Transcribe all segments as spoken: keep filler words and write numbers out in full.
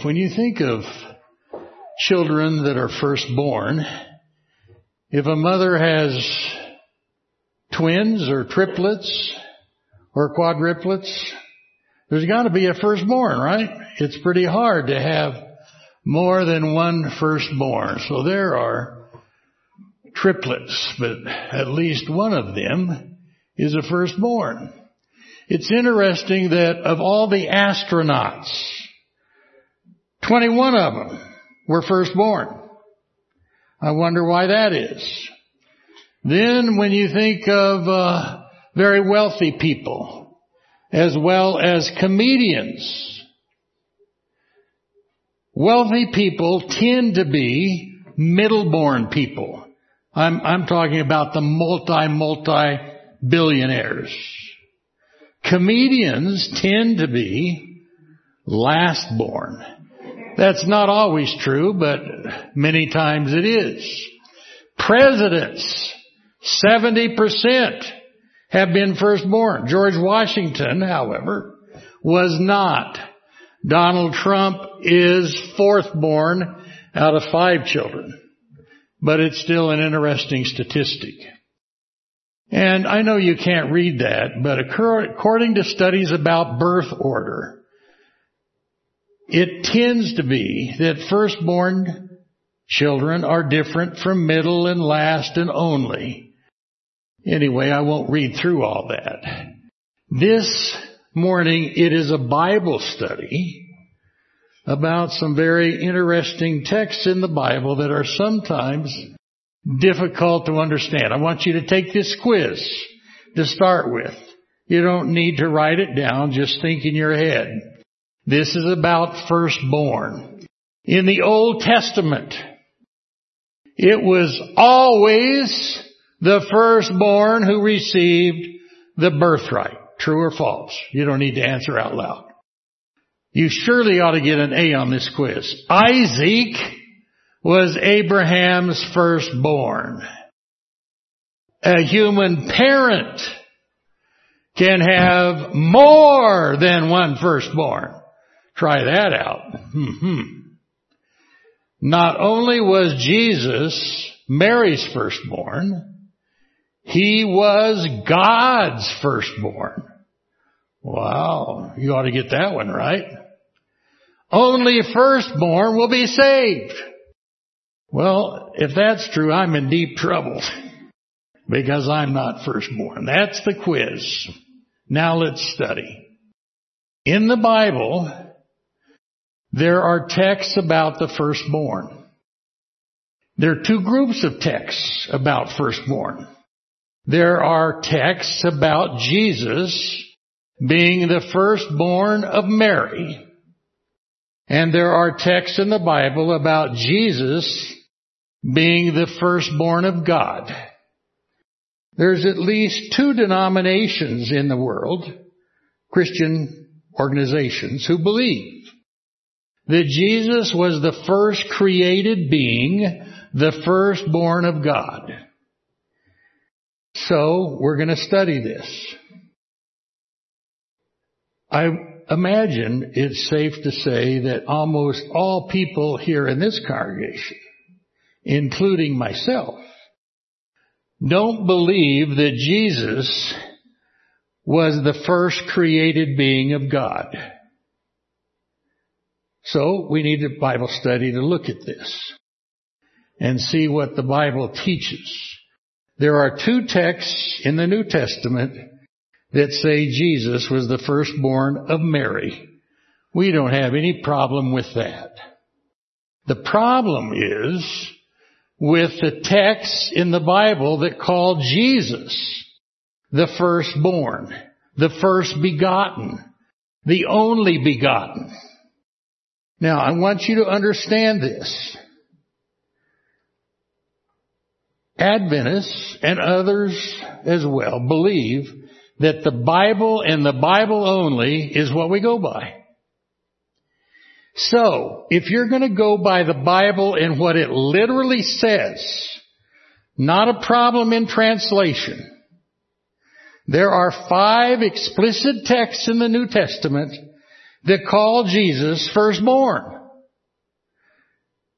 When you think of children that are firstborn, if a mother has twins or triplets or quadruplets, there's got to be a firstborn, right? It's pretty hard to have more than one firstborn. So there are triplets, but at least one of them is a firstborn. It's interesting that of all the astronauts, twenty-one of them were firstborn. I wonder why that is. Then when you think of uh, very wealthy people, as well as comedians, wealthy people tend to be middle-born people. I'm, I'm talking about the multi, multi-billionaires. Comedians tend to be last-born. That's not always true, but many times it is. Presidents, seventy percent have been firstborn. George Washington, however, was not. Donald Trump is fourthborn out of five children. But it's still an interesting statistic. And I know you can't read that, but according to studies about birth order, it tends to be that firstborn children are different from middle and last and only. Anyway, I won't read through all that. This morning, it is a Bible study about some very interesting texts in the Bible that are sometimes difficult to understand. I want you to take this quiz to start with. You don't need to write it down, just think in your head. This is about firstborn. In the Old Testament, it was always the firstborn who received the birthright. True or false? You don't need to answer out loud. You surely ought to get an A on this quiz. Isaac was Abraham's firstborn. A human parent can have more than one firstborn. Try that out. Mm-hmm. Not only was Jesus Mary's firstborn, he was God's firstborn. Wow, you ought to get that one right. Only firstborn will be saved. Well, if that's true, I'm in deep trouble because I'm not firstborn. That's the quiz. Now let's study. In the Bible, there are texts about the firstborn. There are two groups of texts about firstborn. There are texts about Jesus being the firstborn of Mary. And there are texts in the Bible about Jesus being the firstborn of God. There's at least two denominations in the world, Christian organizations, who believe that Jesus was the first created being, the firstborn of God. So, we're going to study this. I imagine it's safe to say that almost all people here in this congregation, including myself, don't believe that Jesus was the first created being of God. So we need a Bible study to look at this and see what the Bible teaches. There are two texts in the New Testament that say Jesus was the firstborn of Mary. We don't have any problem with that. The problem is with the texts in the Bible that call Jesus the firstborn, the first begotten, the only begotten. Now, I want you to understand this. Adventists and others as well believe that the Bible and the Bible only is what we go by. So, if you're going to go by the Bible and what it literally says, not a problem in translation. There are five explicit texts in the New Testament that call Jesus firstborn.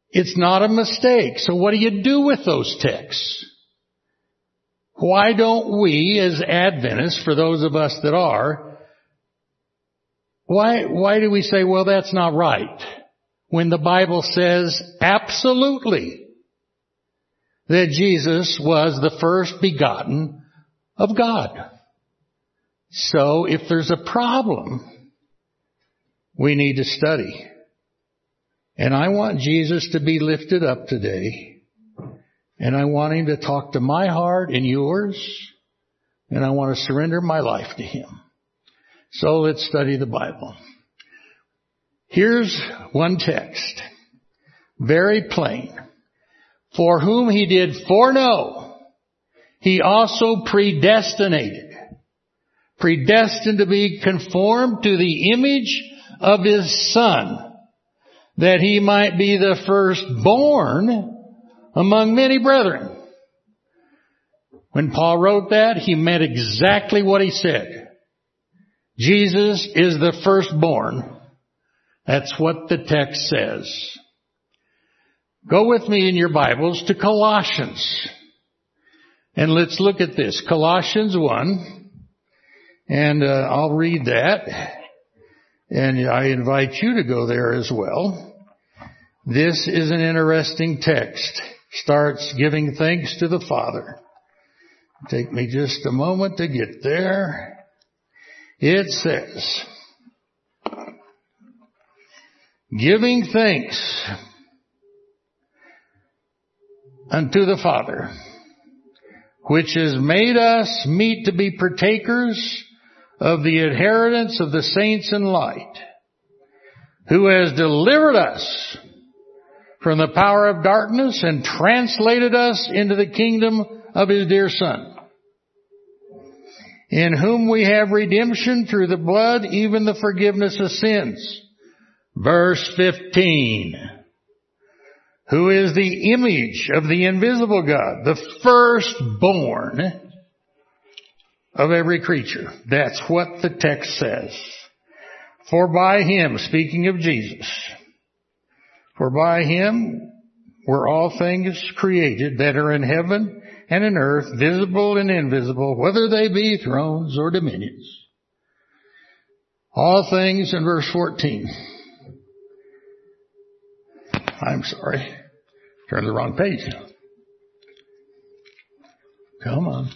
It's not a mistake. So what do you do with those texts? Why don't we, as Adventists, for those of us that are, why, why do we say, well, that's not right, when the Bible says absolutely that Jesus was the first begotten of God? So if there's a problem, we need to study. And I want Jesus to be lifted up today. And I want Him to talk to my heart and yours. And I want to surrender my life to Him. So let's study the Bible. Here's one text. Very plain. For whom He did foreknow, He also predestinated. Predestined to be conformed to the image of His Son, that He might be the firstborn among many brethren. When Paul wrote that, he meant exactly what he said. Jesus is the firstborn. That's what the text says. Go with me in your Bibles to Colossians. And let's look at this. Colossians one. And uh, I'll read that. And I invite you to go there as well. This is an interesting text. Starts giving thanks to the Father. Take me just a moment to get there. It says, giving thanks unto the Father, which has made us meet to be partakers of the inheritance of the saints in light, who has delivered us from the power of darkness and translated us into the kingdom of His dear Son, in whom we have redemption through the blood, even the forgiveness of sins. Verse fifteen. Who is the image of the invisible God, the firstborn of every creature. That's what the text says. For by Him, speaking of Jesus, for by Him were all things created that are in heaven and in earth, visible and invisible, whether they be thrones or dominions. All things in verse fourteen. I'm sorry. Turned the wrong page. Come on.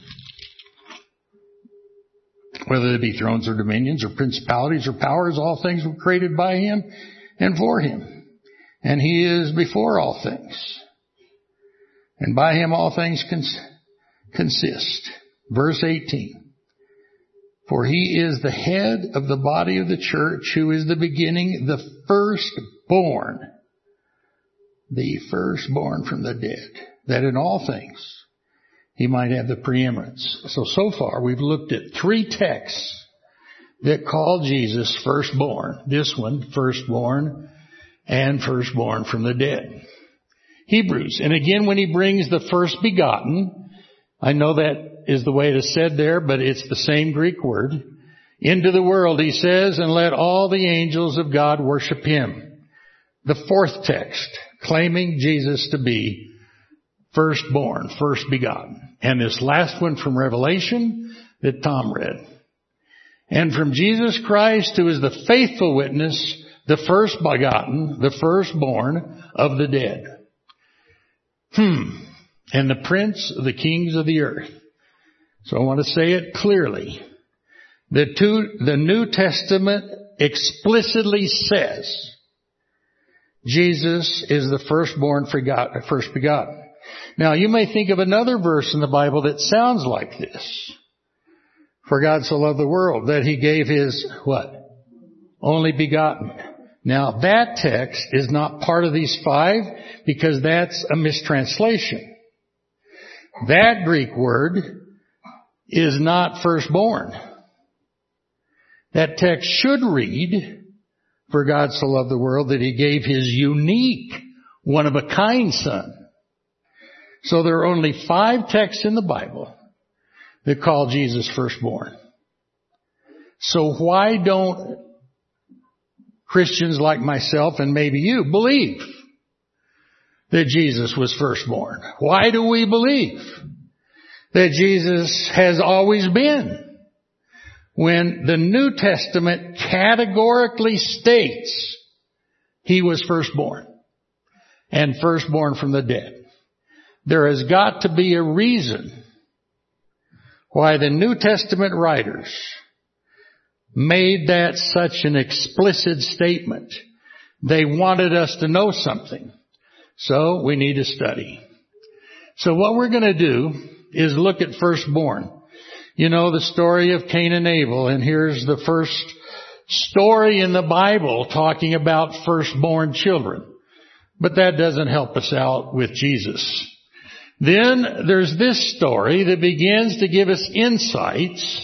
Whether they be thrones or dominions or principalities or powers, all things were created by Him and for Him. And He is before all things. And by Him all things cons- consist. Verse eighteen. For He is the head of the body of the church, who is the beginning, the firstborn. The firstborn from the dead. That in all things He might have the preeminence. So, so far we've looked at three texts that call Jesus firstborn. This one, firstborn, and firstborn from the dead. Hebrews. And again, when he brings the first begotten, I know that is the way it is said there, but it's the same Greek word. Into the world, he says, and let all the angels of God worship Him. The fourth text, claiming Jesus to be firstborn, first begotten. And this last one from Revelation that Tom read. And from Jesus Christ, who is the faithful witness, the first begotten, the firstborn of the dead. Hmm. And the prince of the kings of the earth. So I want to say it clearly. The, two, the New Testament explicitly says Jesus is the firstborn, first begotten. Now you may think of another verse in the Bible that sounds like this. For God so loved the world that He gave His, what? Only begotten. Now that text is not part of these five because that's a mistranslation. That Greek word is not firstborn. That text should read, for God so loved the world that He gave His unique, one-of-a-kind Son. So there are only five texts in the Bible that call Jesus firstborn. So why don't Christians like myself and maybe you believe that Jesus was firstborn? Why do we believe that Jesus has always been, when the New Testament categorically states he was firstborn and firstborn from the dead? There has got to be a reason why the New Testament writers made that such an explicit statement. They wanted us to know something. So we need to study. So what we're going to do is look at firstborn. You know the story of Cain and Abel, and here's the first story in the Bible talking about firstborn children. But that doesn't help us out with Jesus. Then there's this story that begins to give us insights.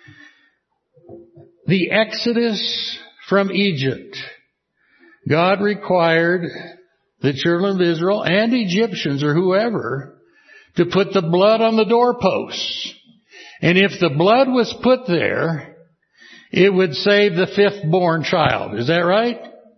The Exodus from Egypt. God required the children of Israel and Egyptians or whoever to put the blood on the doorposts. And if the blood was put there, it would save the fifth born child. Is that right?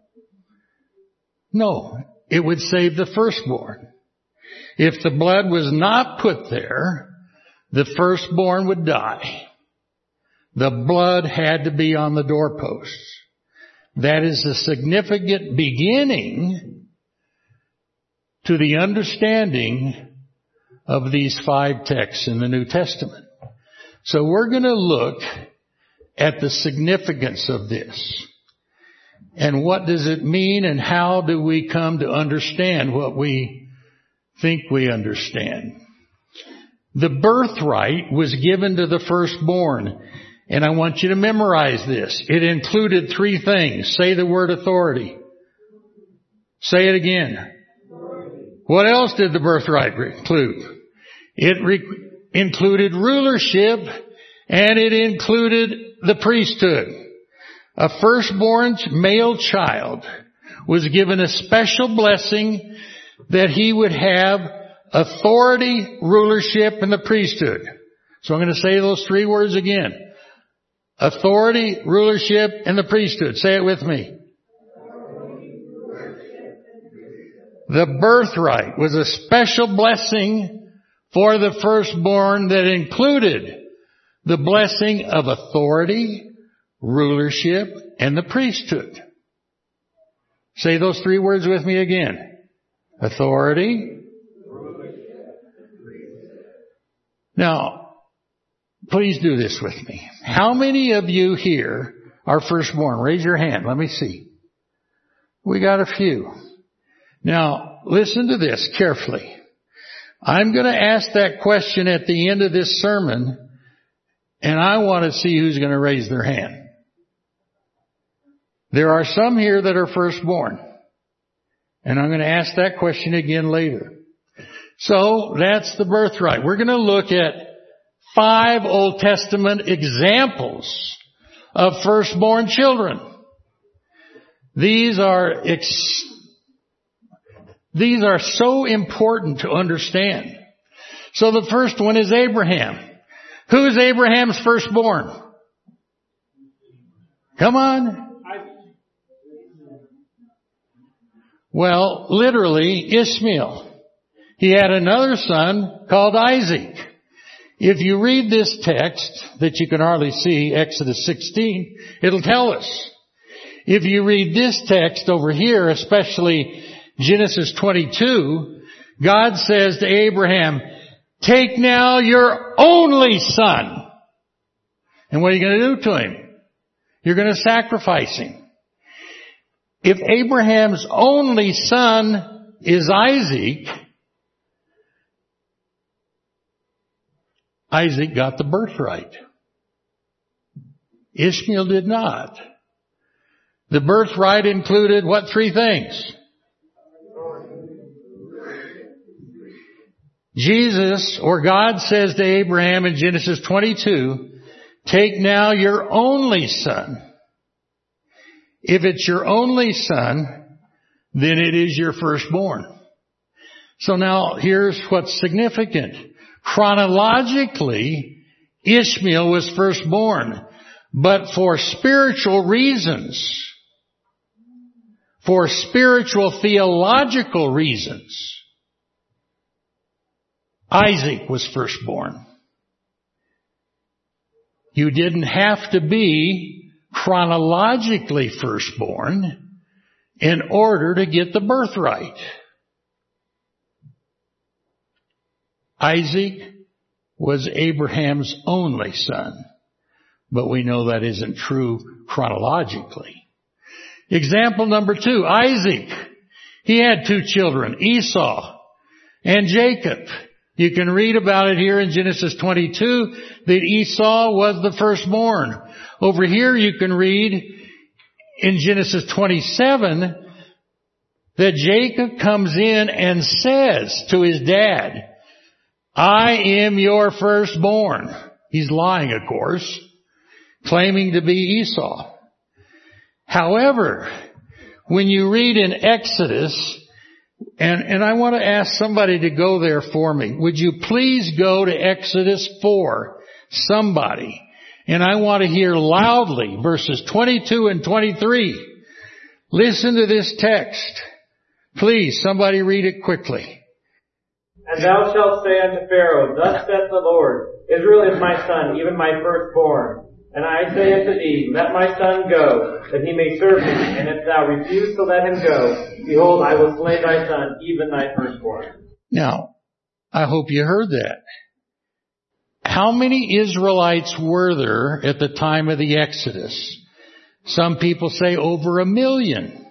No, it would save the firstborn. If the blood was not put there, the firstborn would die. The blood had to be on the doorposts. That is a significant beginning to the understanding of these five texts in the New Testament. So we're going to look at the significance of this. And what does it mean, and how do we come to understand what we think we understand? The birthright was given to the firstborn. And I want you to memorize this. It included three things. Say the word authority. Say it again. Authority. What else did the birthright include? It re- included rulership, and it included the priesthood. A firstborn male child was given a special blessing that he would have authority, rulership, and the priesthood. So I'm going to say those three words again. Authority, rulership, and the priesthood. Say it with me. The birthright was a special blessing for the firstborn that included the blessing of authority, rulership, and the priesthood. Say those three words with me again. Authority. Now, please do this with me. How many of you here are firstborn? Raise your hand. Let me see. We got a few. Now, listen to this carefully. I'm going to ask that question at the end of this sermon, and I want to see who's going to raise their hand. There are some here that are firstborn, and I'm going to ask that question again later. So, that's the birthright. We're going to look at five Old Testament examples of firstborn children. These are ex- these are so important to understand. So the first one is Abraham. Who is Abraham's firstborn? Come on. Well, literally Ishmael. He had another son called Isaac. If you read this text that you can hardly see, Exodus sixteen, it'll tell us. If you read this text over here, especially Genesis twenty-two, God says to Abraham, take now your only son. And what are you going to do to him? You're going to sacrifice him. If Abraham's only son is Isaac, Isaac got the birthright. Ishmael did not. The birthright included what three things? Jesus, or God, says to Abraham in Genesis twenty-two, take now your only son. If it's your only son, then it is your firstborn. So now here's what's significant. Chronologically, Ishmael was firstborn, but for spiritual reasons, for spiritual theological reasons, Isaac was firstborn. You didn't have to be chronologically firstborn in order to get the birthright. Isaac was Abraham's only son, but we know that isn't true chronologically. Example number two, Isaac. He had two children, Esau and Jacob. You can read about it here in Genesis twenty-two that Esau was the firstborn. Over here you can read in Genesis twenty-seven that Jacob comes in and says to his dad, I am your firstborn. He's lying, of course, claiming to be Esau. However, when you read in Exodus, and, and I want to ask somebody to go there for me. Would you please go to Exodus four, somebody? And I want to hear loudly verses twenty-two and twenty-three. Listen to this text. Please, somebody read it quickly. And thou shalt say unto Pharaoh, Thus saith the Lord, Israel is my son, even my firstborn. And I say unto thee, Let my son go, that he may serve me. And if thou refuse to let him go, behold, I will slay thy son, even thy firstborn. Now, I hope you heard that. How many Israelites were there at the time of the Exodus? Some people say over a million.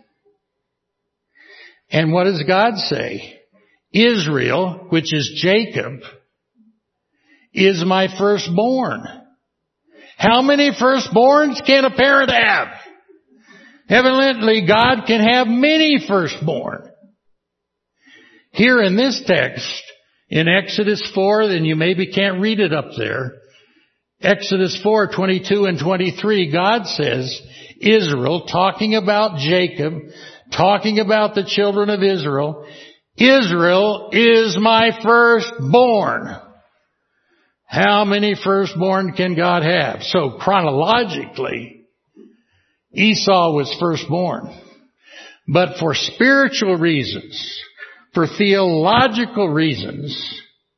And what does God say? Israel, which is Jacob, is my firstborn. How many firstborns can a parent have? Evidently, God can have many firstborn. Here in this text, in Exodus four, then you maybe can't read it up there. Exodus four, twenty-two and twenty-three, God says, Israel, talking about Jacob, talking about the children of Israel, Israel is my firstborn. How many firstborn can God have? So chronologically, Esau was firstborn. But for spiritual reasons, for theological reasons,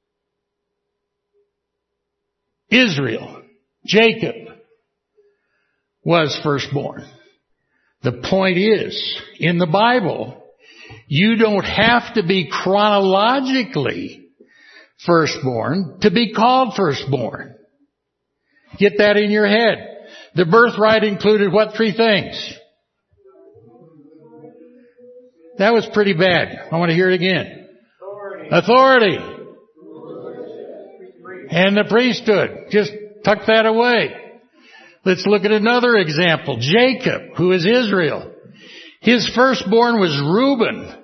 Israel, Jacob, was firstborn. The point is, in the Bible, you don't have to be chronologically firstborn to be called firstborn. Get that in your head. The birthright included what three things? That was pretty bad. I want to hear it again. Authority. Authority. And the priesthood. Just tuck that away. Let's look at another example. Jacob, who is Israel. His firstborn was Reuben.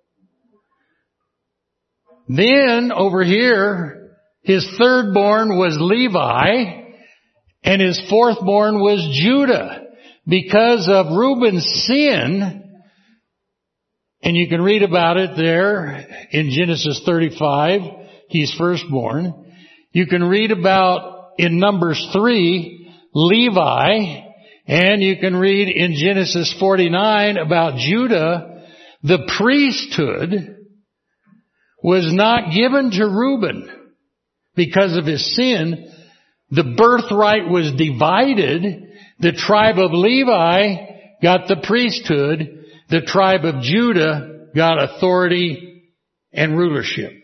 Then, over here, his thirdborn was Levi, and his fourthborn was Judah. Because of Reuben's sin, and you can read about it there in Genesis thirty-five, he's firstborn. You can read about, in Numbers three, Levi, and you can read in Genesis forty-nine about Judah. The priesthood was not given to Reuben because of his sin. The birthright was divided. The tribe of Levi got the priesthood. The tribe of Judah got authority and rulership.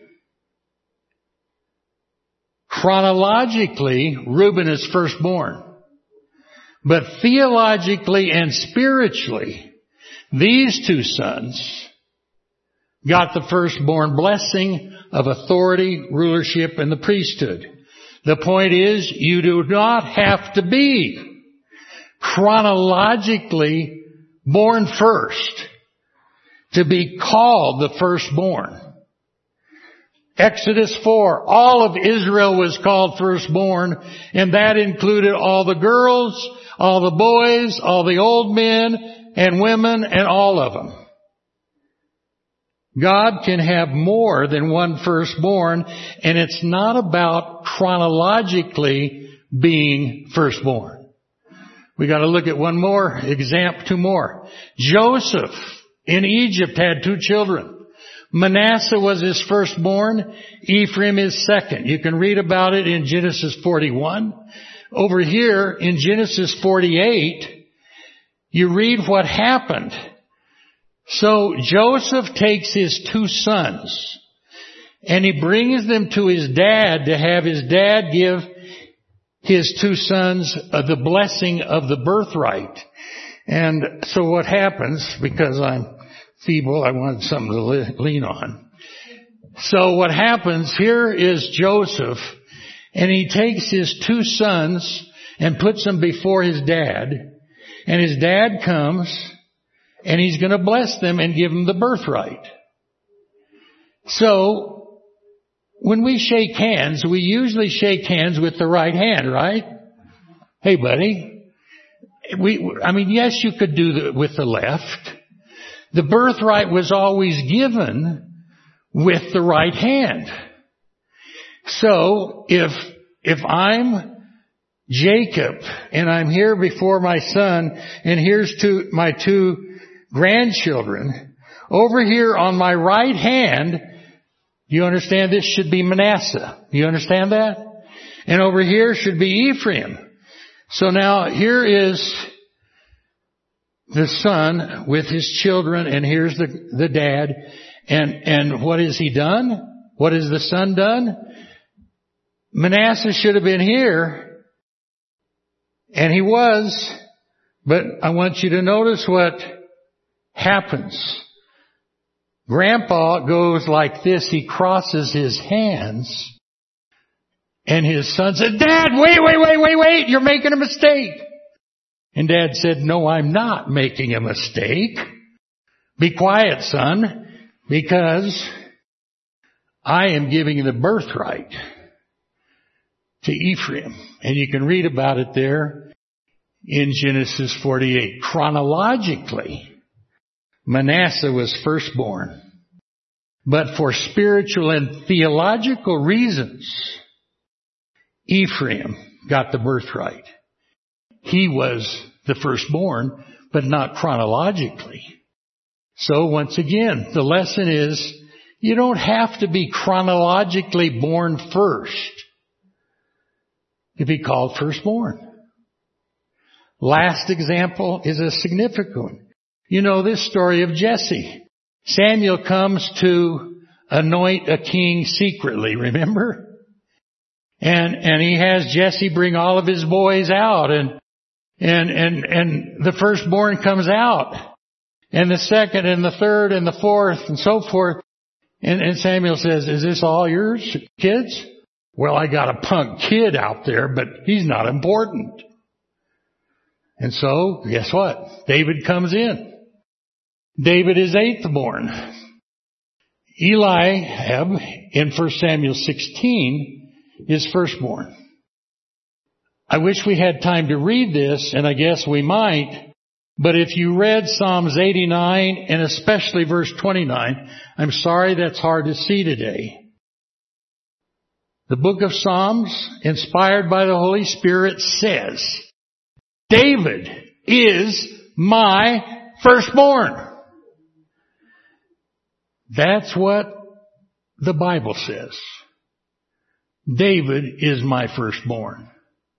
Chronologically, Reuben is firstborn. But theologically and spiritually, these two sons got the firstborn blessing of authority, rulership, and the priesthood. The point is, you do not have to be chronologically born first to be called the firstborn. Exodus four, all of Israel was called firstborn, and that included all the girls, all the boys, all the old men and women, and all of them. God can have more than one firstborn, and it's not about chronologically being firstborn. We got to look at one more example, two more. Joseph in Egypt had two children. Manasseh was his firstborn. Ephraim his second. You can read about it in Genesis forty-one. Over here in Genesis forty-eight, you read what happened. So Joseph takes his two sons and he brings them to his dad to have his dad give his two sons uh, the blessing of the birthright. And so what happens, because I'm feeble, I wanted something to le- lean on. So what happens, here is Joseph, and he takes his two sons and puts them before his dad, and his dad comes, and he's going to bless them and give them the birthright. So, when we shake hands, we usually shake hands with the right hand, right? Hey, buddy. We, I mean, yes, you could do the, with the left. The birthright was always given with the right hand. So, if, if I'm Jacob and I'm here before my son and here's two, my two grandchildren, over here on my right hand, you understand this should be Manasseh. You understand that? And over here should be Ephraim. So now here is the son with his children, and here's the, the dad. And, and what has he done? What has the son done? Manasseh should have been here, and he was, but I want you to notice what happens. Grandpa goes like this. He crosses his hands. And his son said, Dad, wait, wait, wait, wait, wait. You're making a mistake. And Dad said, no, I'm not making a mistake. Be quiet, son, because I am giving the birthright to Ephraim. And you can read about it there in Genesis forty-eight. Chronologically, Manasseh was firstborn. But for spiritual and theological reasons, Ephraim got the birthright. He was the firstborn, but not chronologically. So once again, the lesson is, you don't have to be chronologically born first to be called firstborn. Last example is a significant one. You know this story of Jesse. Samuel comes to anoint a king secretly, remember? And, and he has Jesse bring all of his boys out, and, and, and, and the firstborn comes out, and the second and the third and the fourth and so forth. And, and Samuel says, is this all yours, kids? Well, I got a punk kid out there, but he's not important. And so, guess what? David comes in. David is eighth born. Eliab, in First Samuel sixteen, is firstborn. I wish we had time to read this, and I guess we might, but if you read Psalms eighty-nine, and especially verse twenty-nine, I'm sorry that's hard to see today. The book of Psalms, inspired by the Holy Spirit, says, David is my firstborn. That's what the Bible says. David is my firstborn.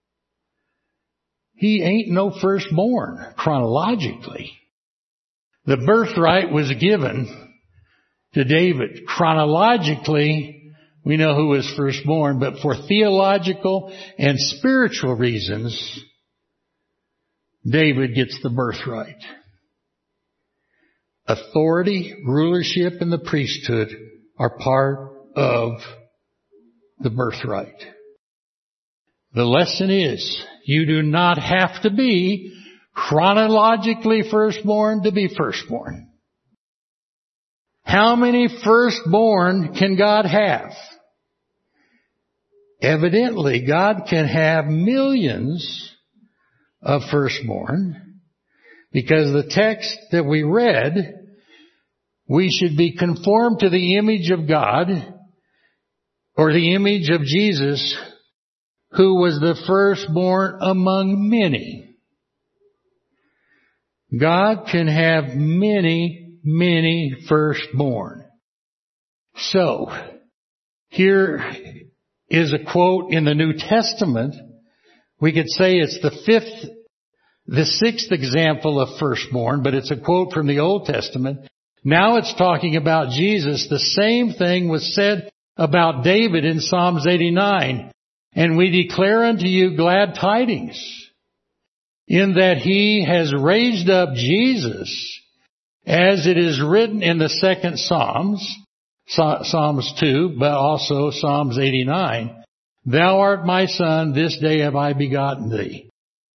He ain't no firstborn chronologically. The birthright was given to David. Chronologically, we know who was firstborn, but for theological and spiritual reasons, David gets the birthright. Authority, rulership, and the priesthood are part of the birthright. The lesson is, you do not have to be chronologically firstborn to be firstborn. How many firstborn can God have? Evidently, God can have millions of firstborn, because the text that we read, we should be conformed to the image of God, or the image of Jesus, who was the firstborn among many. God can have many, many firstborn. So, here is a quote in the New Testament. We could say it's the fifth, the sixth example of firstborn, but it's a quote from the Old Testament. Now it's talking about Jesus. The same thing was said about David in Psalms eighty-nine. And we declare unto you glad tidings, in that he has raised up Jesus, as it is written in the second Psalms, Psalms two, but also Psalms eighty-nine. Thou art my son, this day have I begotten thee.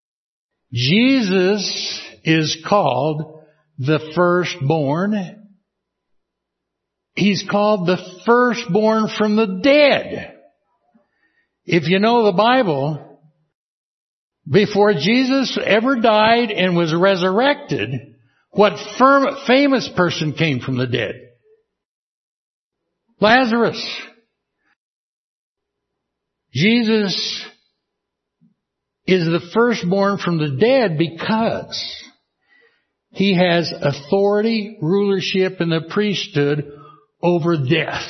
Jesus is called the firstborn. He's called the firstborn from the dead. If you know the Bible, before Jesus ever died and was resurrected, what firm, famous person came from the dead? Lazarus. Jesus is the firstborn from the dead because he has authority, rulership, and the priesthood over death.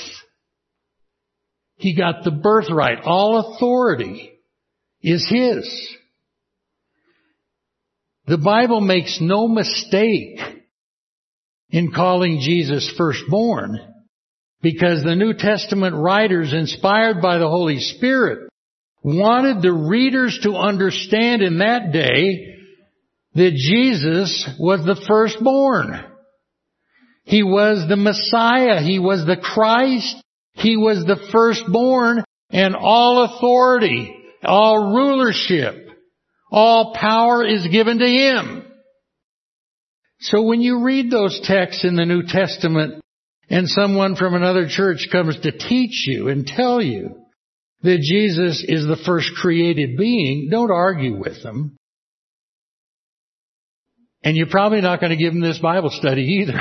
He got the birthright. All authority is his. The Bible makes no mistake in calling Jesus firstborn, because the New Testament writers, inspired by the Holy Spirit, wanted the readers to understand in that day that Jesus was the firstborn. He was the Messiah. He was the Christ. He was the firstborn, and all authority, all rulership, all power is given to him. So when you read those texts in the New Testament and someone from another church comes to teach you and tell you that Jesus is the first created being, don't argue with them. And you're probably not going to give them this Bible study either.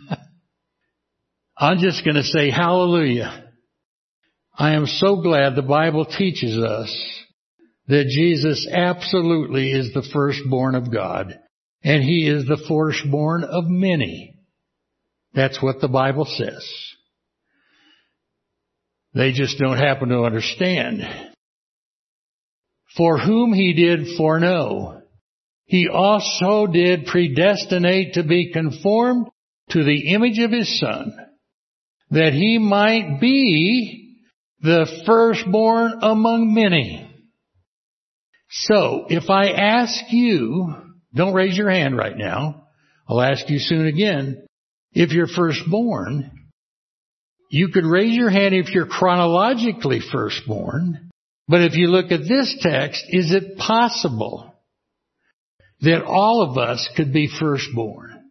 I'm just going to say hallelujah. I am so glad the Bible teaches us that Jesus absolutely is the firstborn of God, and he is the firstborn of many. That's what the Bible says. They just don't happen to understand. For whom he did foreknow, he also did predestinate to be conformed to the image of his Son, that he might be the firstborn among many. So, if I ask you, don't raise your hand right now, I'll ask you soon again, if you're firstborn, you could raise your hand if you're chronologically firstborn, but if you look at this text, is it possible that all of us could be firstborn?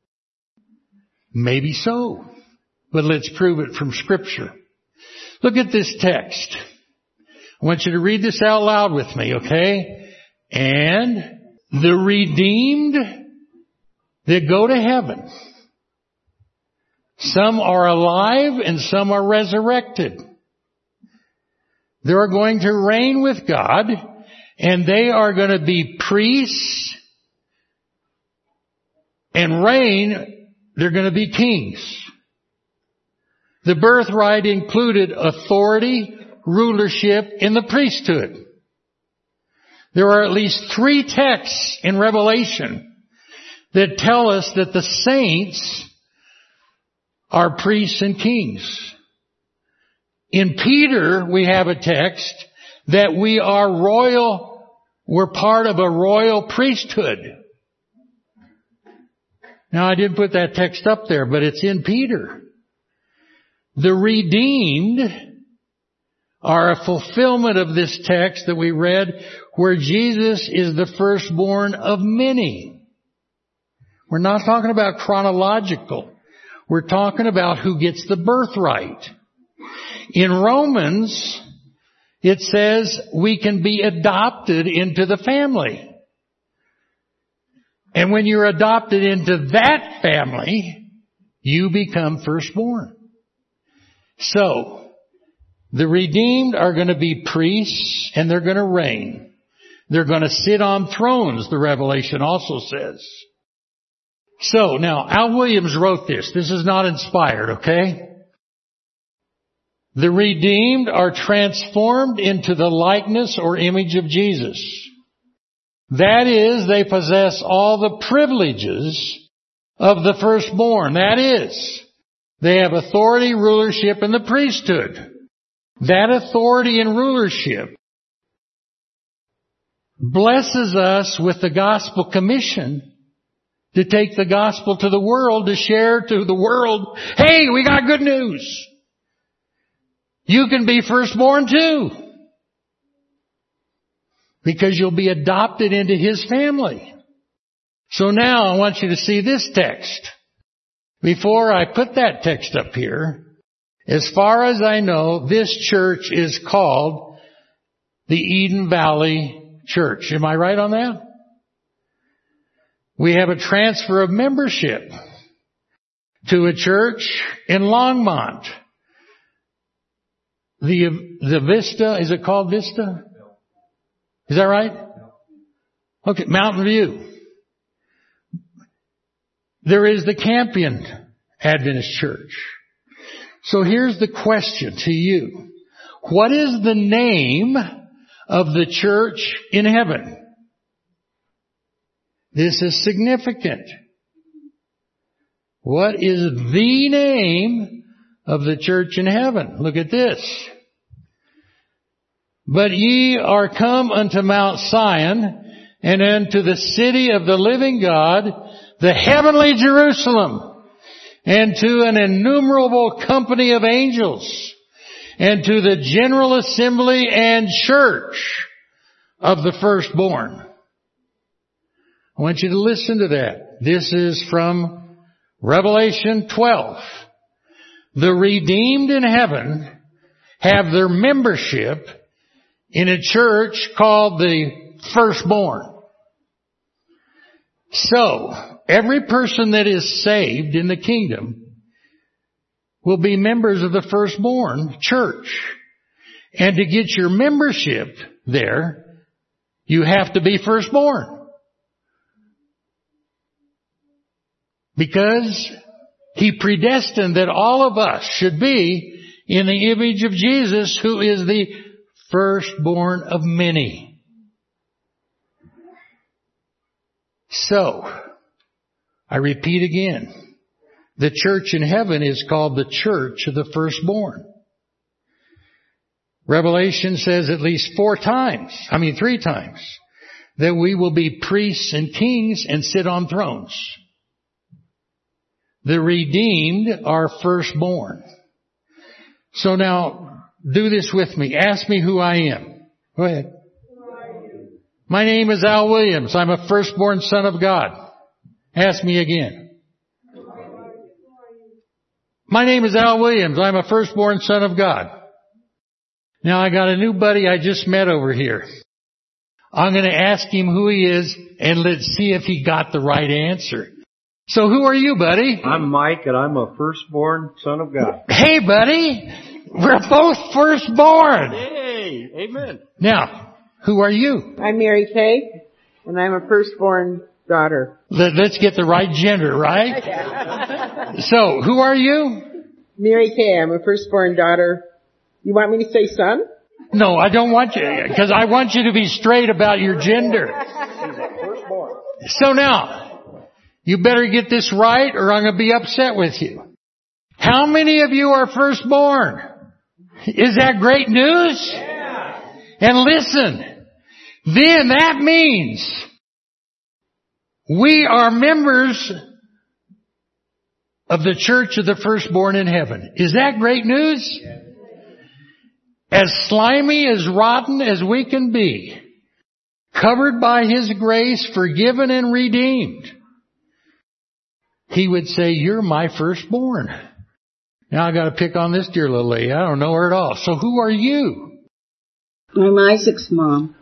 Maybe so, but let's prove it from Scripture. Look at this text. I want you to read this out loud with me, okay? And the redeemed that go to heaven, some are alive and some are resurrected. They are going to reign with God, and they are going to be priests and reign. They're going to be kings. The birthright included authority, rulership in the priesthood. There are at least three texts in Revelation that tell us that the saints are priests and kings. In Peter, we have a text that we are royal, we're part of a royal priesthood. Now, I didn't put that text up there, but it's in Peter. The redeemed are a fulfillment of this text that we read, where Jesus is the firstborn of many. We're not talking about chronological. We're talking about who gets the birthright. In Romans, it says we can be adopted into the family. And when you're adopted into that family, you become firstborn. So, the redeemed are going to be priests, and they're going to reign. They're going to sit on thrones, the Revelation also says. So, now, Al Williams wrote this. This is not inspired, okay? The redeemed are transformed into the likeness or image of Jesus. That is, they possess all the privileges of the firstborn. That is, they have authority, rulership, and the priesthood. That authority and rulership blesses us with the gospel commission to take the gospel to the world, to share to the world, hey, we got good news. You can be firstborn too. Because you'll be adopted into His family. So now I want you to see this text. Before I put that text up here, as far as I know, this church is called the Eden Valley Church. Am I right on that? We have a transfer of membership to a church in Longmont. The, the Vista, is it called Vista? Is that right? Okay, Mountain View. There is the Campion Adventist Church. So here's the question to you. What is the name of the church in heaven? This is significant. What is the name of the church in heaven? Look at this. But ye are come unto Mount Sion, and unto the city of the living God, the heavenly Jerusalem, and to an innumerable company of angels, and to the general assembly and church of the firstborn. I want you to listen to that. This is from Revelation twelve. The redeemed in heaven have their membership in a church called the firstborn. So, every person that is saved in the kingdom will be members of the firstborn church. And to get your membership there, you have to be firstborn. Because He predestined that all of us should be in the image of Jesus, who is the firstborn of many. So, I repeat again, the church in heaven is called the church of the firstborn. Revelation says at least four times, I mean three times, that we will be priests and kings and sit on thrones. The redeemed are firstborn. So now, do this with me. Ask me who I am. Go ahead. My name is Al Williams. I'm a firstborn son of God. Ask me again. My name is Al Williams. I'm a firstborn son of God. Now I got a new buddy I just met over here. I'm going to ask him who he is, and let's see if he got the right answer. So who are you, buddy? I'm Mike, and I'm a firstborn son of God. Hey, buddy. We're both firstborn. Hey, amen. Now, who are you? I'm Mary Kay, and I'm a firstborn daughter. Let, let's get the right gender, right? So, who are you? Mary Kay, I'm a firstborn daughter. You want me to say son? No, I don't want you, because I want you to be straight about your gender. So now, you better get this right or I'm going to be upset with you. How many of you are firstborn? Is that great news? Yeah. And listen, then that means we are members of the church of the firstborn in heaven. Is that great news? Yeah. As slimy, as rotten as we can be, covered by His grace, forgiven and redeemed, He would say, you're my firstborn. Now I got to pick on this dear little lady. I don't know her at all. So who are you? I'm Isaac's mom.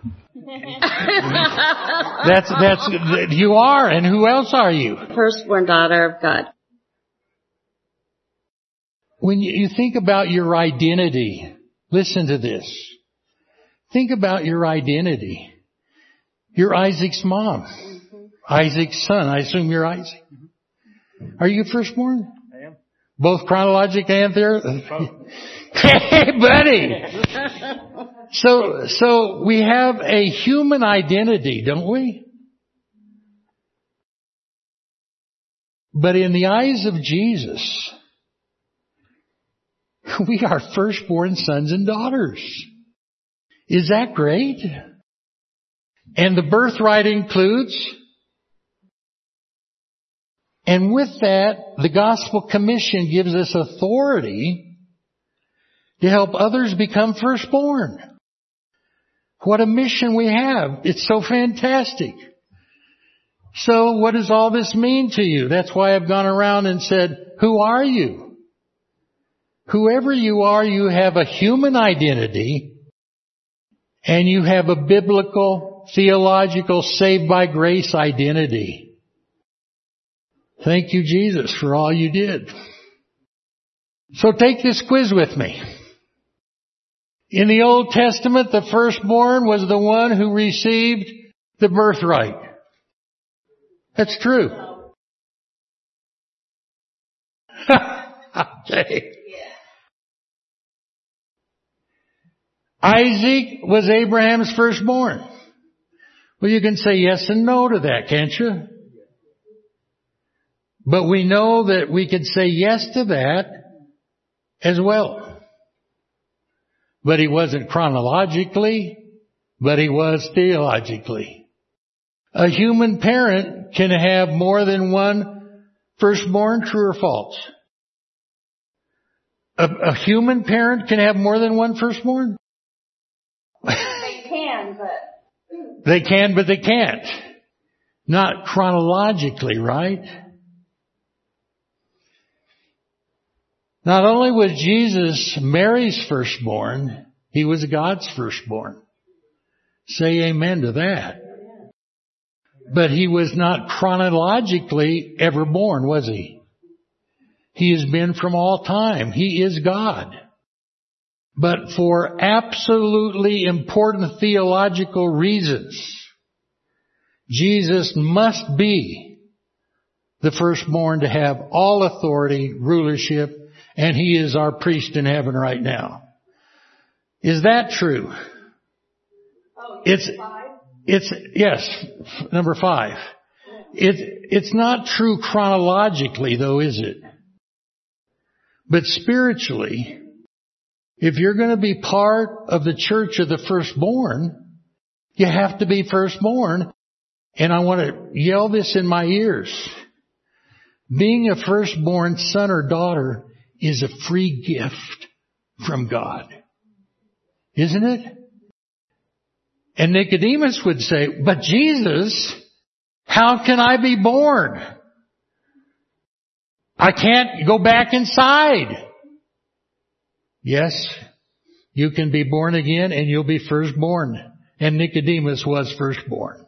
that's, that's, you are. And who else are you? Firstborn daughter of God. When you, you think about your identity, listen to this. Think about your identity. You're Isaac's mom. Mm-hmm. Isaac's son. I assume you're Isaac. Mm-hmm. Are you firstborn? I am. Both chronologic and theological? Hey, buddy! So, so we have a human identity, don't we? But in the eyes of Jesus, we are firstborn sons and daughters. Is that great? And the birthright includes, and with that, the gospel commission gives us authority to help others become firstborn. What a mission we have. It's so fantastic. So what does all this mean to you? That's why I've gone around and said, who are you? Whoever you are, you have a human identity and you have a biblical, theological, saved by grace identity. Thank you, Jesus, for all you did. So take this quiz with me. In the Old Testament, the firstborn was the one who received the birthright. That's true. Okay. Isaac was Abraham's firstborn. Well, you can say yes and no to that, can't you? But we know that we could say yes to that as well. But he wasn't chronologically, but he was theologically. A human parent can have more than one firstborn, true or false? A, a human parent can have more than one firstborn? They can, but... They can, but they can't. Not chronologically, right? Not only was Jesus Mary's firstborn, he was God's firstborn. Say amen to that. But he was not chronologically ever born, was he? He has been from all time. He is God. But for absolutely important theological reasons, Jesus must be the firstborn to have all authority, rulership, and he is our priest in heaven right now. Is that true? Oh, it's, five? it's, yes, number five. It, it's not true chronologically though, is it? But spiritually, if you're going to be part of the church of the firstborn, you have to be firstborn. And I want to yell this in my ears. Being a firstborn son or daughter is a free gift from God. Isn't it? And Nicodemus would say, but Jesus, how can I be born? I can't go back inside. Yes, you can be born again and you'll be firstborn. And Nicodemus was firstborn.